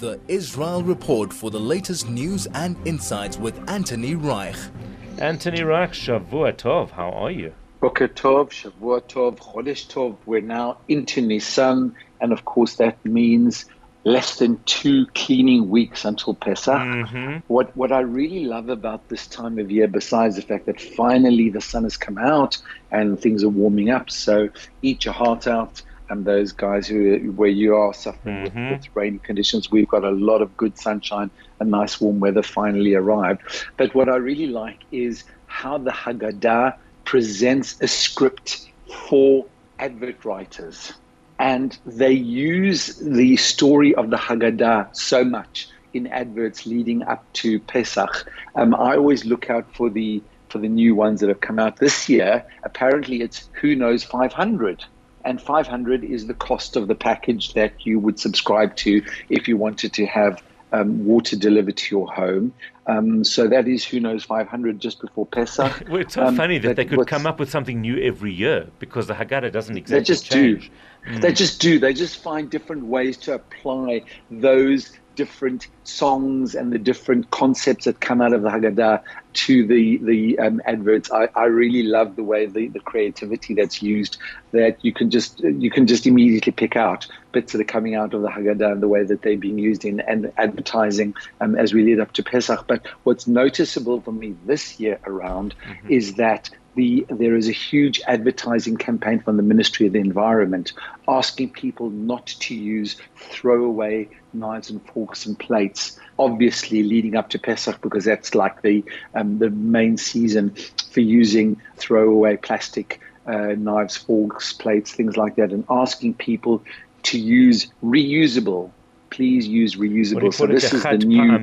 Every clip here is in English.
The Israel Report for the latest news and insights with Anthony Reich. Anthony Reich, Shavua Tov, how are you? Boker Tov, Shavua Tov, Chodesh Tov. We're now into Nisan, and of course that means less than 2 cleaning weeks until Pesach. What I really love about this time of year, besides the fact that finally the sun has come out and things are warming up, so eat your heart out. And those guys where you are suffering with rainy conditions, we've got a lot of good sunshine and nice warm weather finally arrived. But what I really like is how the Haggadah presents a script for advert writers. And they use the story of the Haggadah so much in adverts leading up to Pesach. I always look out for the new ones that have come out this year. Apparently it's Who Knows 500. And 500 is the cost of the package that you would subscribe to if you wanted to have water delivered to your home. So that is Who Knows 500 just before Pesach. Well, it's so funny that they could come up with something new every year because the Haggadah doesn't exactly change. They just do. They just find different ways to apply those different songs and the different concepts that come out of the Haggadah to the adverts. I really love the way the creativity that's used, that you can just immediately pick out bits that are coming out of the Haggadah and the way that they're being used in advertising as we lead up to Pesach. But what's noticeable for me this year around is that there is a huge advertising campaign from the Ministry of the Environment asking people not to use throwaway knives and forks and plates, obviously leading up to Pesach, because that's like the main season for using throwaway plastic knives, forks, plates, things like that, and asking people to use reusable. Please use reusable. So this is the new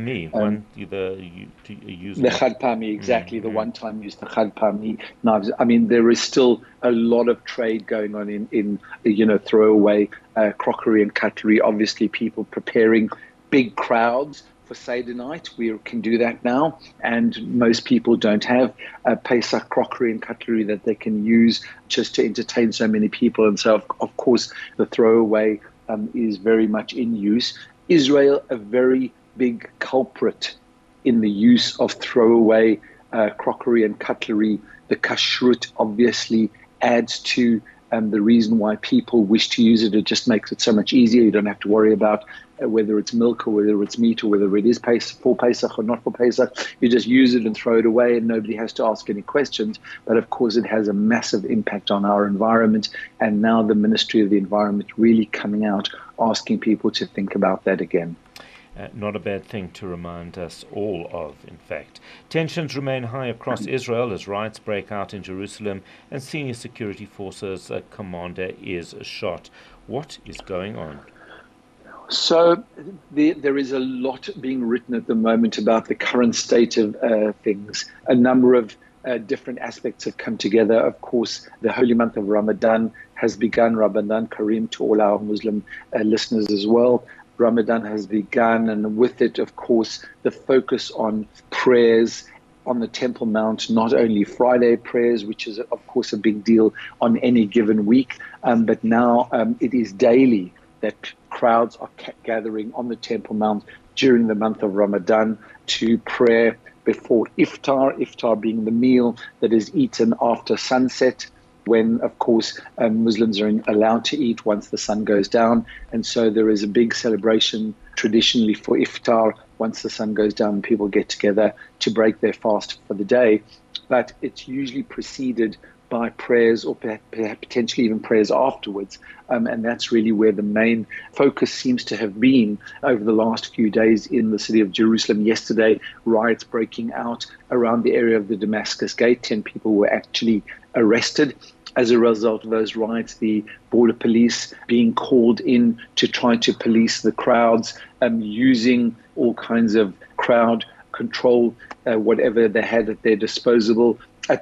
the Chad Pami, exactly, the one-time use, the Chad Pami knives. I mean, there is still a lot of trade going on in throwaway crockery and cutlery. Obviously, people preparing big crowds for Seder night. We can do that now, and most people don't have Pesach crockery and cutlery that they can use just to entertain so many people. And so, of course, the throwaway is very much in use. Israel, a very big culprit in the use of throwaway crockery and cutlery. The kashrut obviously adds to the reason why people wish to use it. It just makes it so much easier. You don't have to worry about whether it's milk or whether it's meat or whether it is for Pesach or not for Pesach. You just use it and throw it away and nobody has to ask any questions. But of course, it has a massive impact on our environment. And now the Ministry of the Environment really coming out, asking people to think about that again. Not a bad thing to remind us all of, in fact. Tensions remain high across Israel as riots break out in Jerusalem and senior security forces commander is shot. What is going on? So there is a lot being written at the moment about the current state of things. A number of different aspects have come together. Of course, the holy month of Ramadan has begun. Ramadan Kareem to all our Muslim listeners as well. Ramadan has begun, and with it, of course, the focus on prayers on the Temple Mount, not only Friday prayers, which is, of course, a big deal on any given week, but now it is daily that crowds are gathering on the Temple Mount during the month of Ramadan to pray before iftar being the meal that is eaten after sunset, when, of course, Muslims are allowed to eat once the sun goes down. And so there is a big celebration traditionally for iftar once the sun goes down and people get together to break their fast for the day. But it's usually preceded by prayers or potentially even prayers afterwards. And that's really where the main focus seems to have been over the last few days in the city of Jerusalem. Yesterday, riots breaking out around the area of the Damascus Gate. 10 people were actually arrested as a result of those riots. The border police being called in to try to police the crowds, using all kinds of crowd control, whatever they had at their disposal.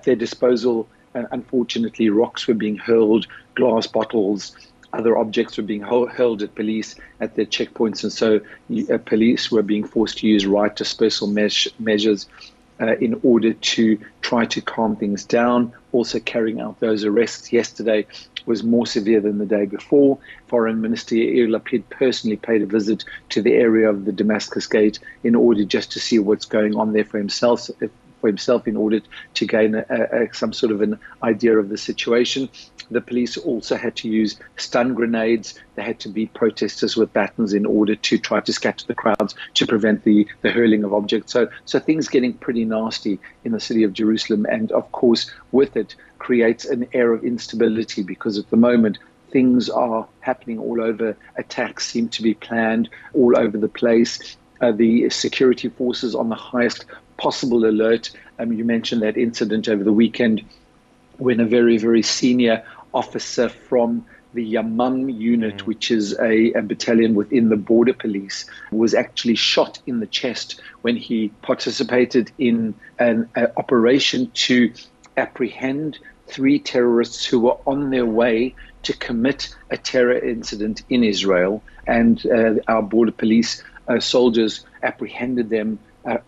Unfortunately, rocks were being hurled, glass bottles, other objects were being hurled at police at their checkpoints. And so police were being forced to use riot dispersal measures in order to try to calm things down. Also carrying out those arrests yesterday was more severe than the day before. Foreign Minister Yair Lapid personally paid a visit to the area of the Damascus Gate in order just to see what's going on there for himself in order to gain some sort of an idea of the situation. The police also had to use stun grenades. They had to beat protesters with batons in order to try to scatter the crowds to prevent the hurling of objects. So things getting pretty nasty in the city of Jerusalem. And of course, with it, creates an air of instability, because at the moment, things are happening all over. Attacks seem to be planned all over the place. The security forces on the highest possible alert. You mentioned that incident over the weekend when a very, very senior officer from the Yamam unit, which is a battalion within the border police, was actually shot in the chest when he participated in an operation to apprehend 3 terrorists who were on their way to commit a terror incident in Israel. And our border police soldiers apprehended them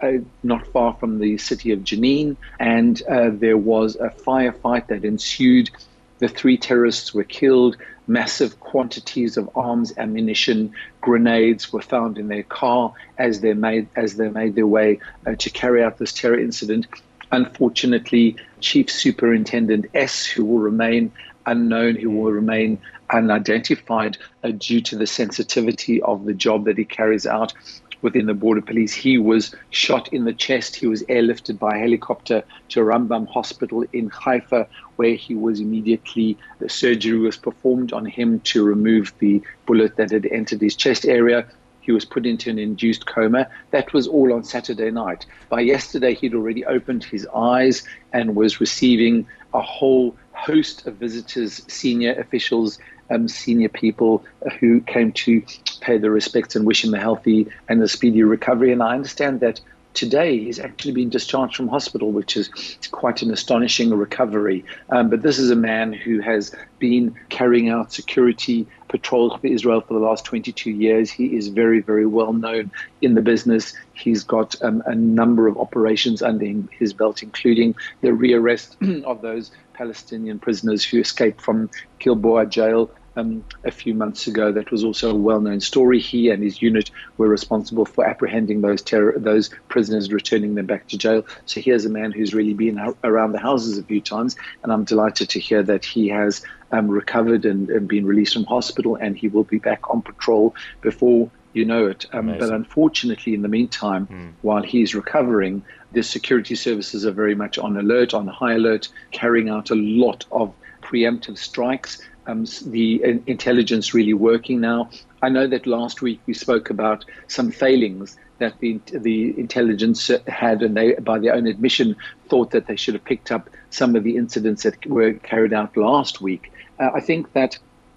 not far from the city of Jenin, and there was a firefight that ensued. The 3 terrorists were killed. Massive quantities of arms, ammunition, grenades were found in their car as they made their way to carry out this terror incident. Unfortunately, Chief Superintendent S, who will remain unknown, who will remain unidentified due to the sensitivity of the job that he carries out within the border police, he was shot in the chest. He was airlifted by helicopter to Rambam Hospital in Haifa, where he was immediately, the surgery was performed on him to remove the bullet that had entered his chest area. He was put into an induced coma. That was all on Saturday night. By yesterday, he'd already opened his eyes and was receiving a whole host of visitors, senior officials, senior people who came to pay their respects and wish him a healthy and a speedy recovery. And I understand that today he's actually been discharged from hospital, which is quite an astonishing recovery. But this is a man who has been carrying out security patrols for Israel for the last 22 years. He is very, very well known in the business. He's got a number of operations under his belt, including the rearrest of those Palestinian prisoners who escaped from Gilboa jail a few months ago. That was also a well-known story. He and his unit were responsible for apprehending those prisoners, returning them back to jail. So here's a man who's really been around the houses a few times, and I'm delighted to hear that he has recovered and been released from hospital, and he will be back on patrol before you know it. But unfortunately, in the meantime, while he's recovering, the security services are very much on alert, on high alert, carrying out a lot of preemptive strikes. The intelligence really working now. I know that last week we spoke about some failings that the intelligence had, and they, by their own admission, thought that they should have picked up some of the incidents that were carried out last week. I think that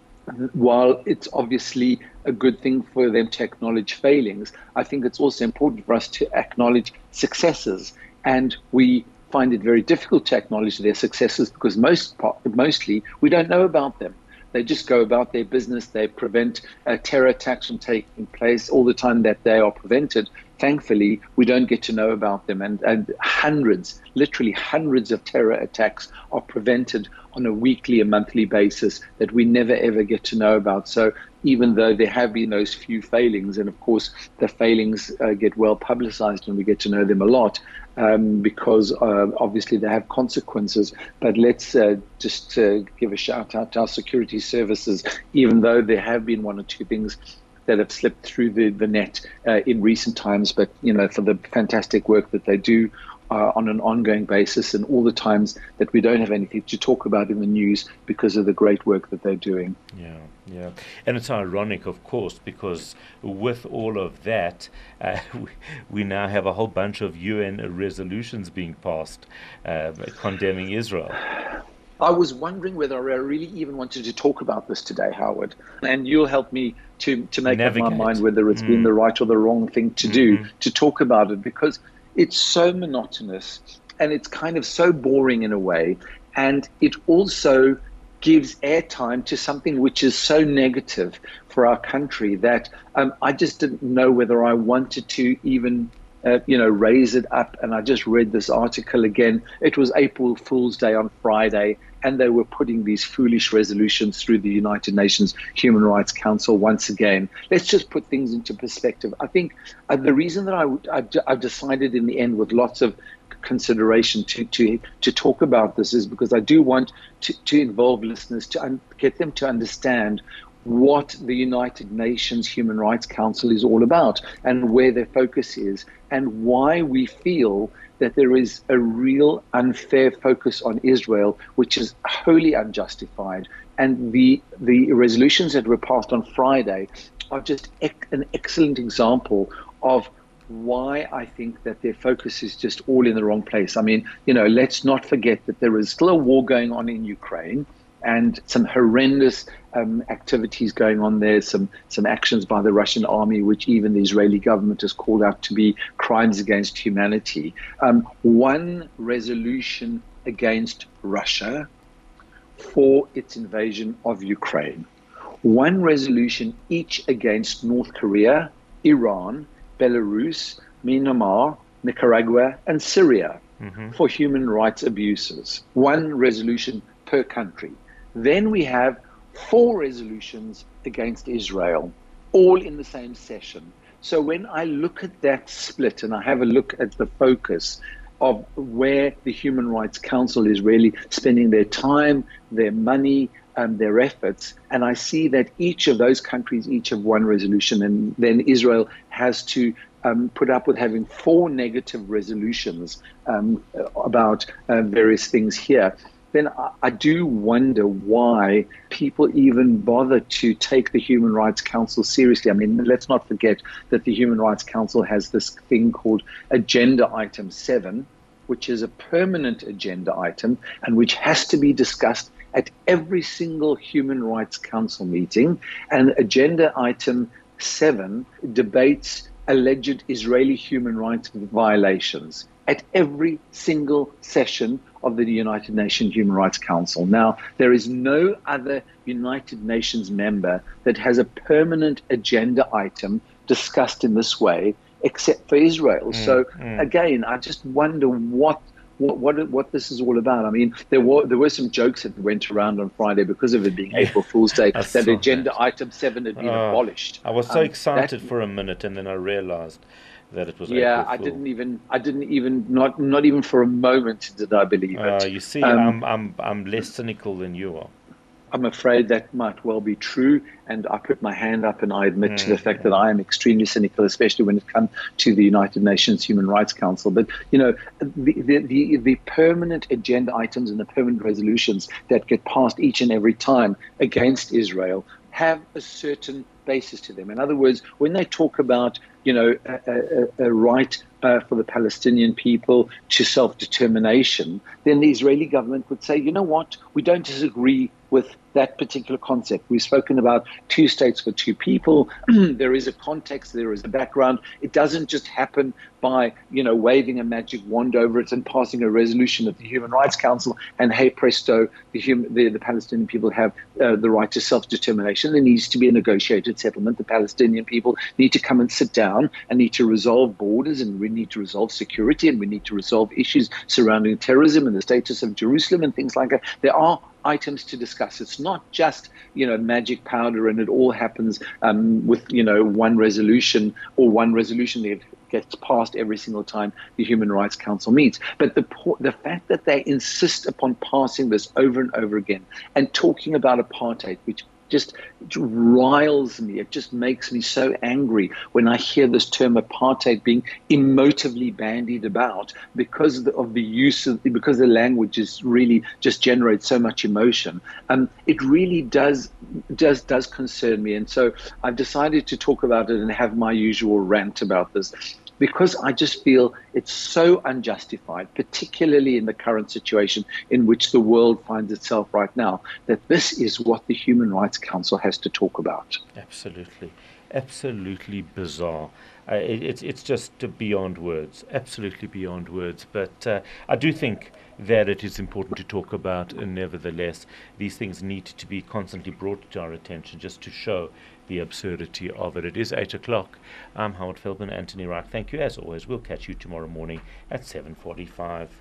while it's obviously a good thing for them to acknowledge failings, I think it's also important for us to acknowledge successes. And we find it very difficult to acknowledge their successes because mostly we don't know about them. They just go about their business. They prevent terror attacks from taking place. All the time that they are prevented, thankfully, we don't get to know about them. And hundreds, literally hundreds of terror attacks are prevented on a weekly and monthly basis that we never, ever get to know about. So even though there have been those few failings, and of course the failings get well publicized and we get to know them a lot, because obviously they have consequences. But let's just give a shout out to our security services, even though there have been one or two things that have slipped through the net in recent times, but for the fantastic work that they do on an ongoing basis, and all the times that we don't have anything to talk about in the news because of the great work that they're doing. Yeah. And it's ironic, of course, because with all of that, we now have a whole bunch of UN resolutions being passed condemning Israel. I was wondering whether I really even wanted to talk about this today, Howard, and you'll help me to make up my mind whether it's been the right or the wrong thing to do to talk about it, because it's so monotonous and it's kind of so boring in a way, and it also gives airtime to something which is so negative for our country that I just didn't know whether I wanted to even raise it up. And I just read this article again. It was April Fool's Day on Friday, and they were putting these foolish resolutions through the United Nations Human Rights Council once again. Let's just put things into perspective. I think the reason that I've decided in the end, with lots of consideration, to talk about this is because I do want to involve listeners, to get them to understand what the United Nations Human Rights Council is all about and where their focus is, and why we feel that there is a real unfair focus on Israel, which is wholly unjustified. And the resolutions that were passed on Friday are just an excellent example of why I think that their focus is just all in the wrong place. I mean, let's not forget that there is still a war going on in Ukraine, and some horrendous activities going on there, some actions by the Russian army, which even the Israeli government has called out to be crimes against humanity. One resolution against Russia for its invasion of Ukraine. One resolution each against North Korea, Iran, Belarus, Myanmar, Nicaragua, and Syria for human rights abuses. One resolution per country. Then we have 4 resolutions against Israel, all in the same session. So when I look at that split and I have a look at the focus of where the Human Rights Council is really spending their time, their money, their efforts, and I see that each of those countries each have one resolution, and then Israel has to put up with having 4 negative resolutions about various things here, then I do wonder why people even bother to take the Human Rights Council seriously. I mean, let's not forget that the Human Rights Council has this thing called Agenda Item 7, which is a permanent agenda item and which has to be discussed at every single Human Rights Council meeting. And Agenda Item 7 debates alleged Israeli human rights violations at every single session of the United Nations Human Rights Council. Now, there is no other United Nations member that has a permanent agenda item discussed in this way except for Israel. So again, I just wonder what this is all about. I mean, there were some jokes that went around on Friday because of it being April Fool's Day, that Agenda Item 7 had been abolished. I was so excited for a minute, and then I realized that it was April Fool. I didn't even not even for a moment did I believe it. You see, I'm less cynical than you are. I'm afraid that might well be true, and I put my hand up and I admit to the fact that I am extremely cynical, especially when it comes to the United Nations Human Rights Council. But the permanent agenda items and the permanent resolutions that get passed each and every time against Israel have a certain basis to them. In other words, when they talk about a right for the Palestinian people to self-determination, then the Israeli government would say, you know what, we don't disagree with that particular concept. We've spoken about 2 states for 2 people. There is a context, there is a background. It doesn't just happen by, waving a magic wand over it and passing a resolution at the Human Rights Council and hey presto, the Palestinian people have the right to self-determination. There needs to be a negotiated settlement. The Palestinian people need to come and sit down and need to resolve borders, and we need to resolve security, and we need to resolve issues surrounding terrorism and the status of Jerusalem and things like that. There are items to discuss. It's not just, magic powder and it all happens with, one resolution that gets passed every single time the Human Rights Council meets. But the fact that they insist upon passing this over and over again and talking about apartheid, which just riles me. It just makes me so angry when I hear this term apartheid being emotively bandied about because of the use of, because the language is really just generates so much emotion. It really does concern me. And so I've decided to talk about it and have my usual rant about this, because I just feel it's so unjustified, particularly in the current situation in which the world finds itself right now, that this is what the Human Rights Council has to talk about. Absolutely. absolutely bizarre. It's just beyond words, absolutely beyond words. But I do think that it is important to talk about, and nevertheless, these things need to be constantly brought to our attention just to show the absurdity of it. It is 8 o'clock. I'm Howard Feldman, Anthony Reich. Thank you as always. We'll catch you tomorrow morning at 7:45.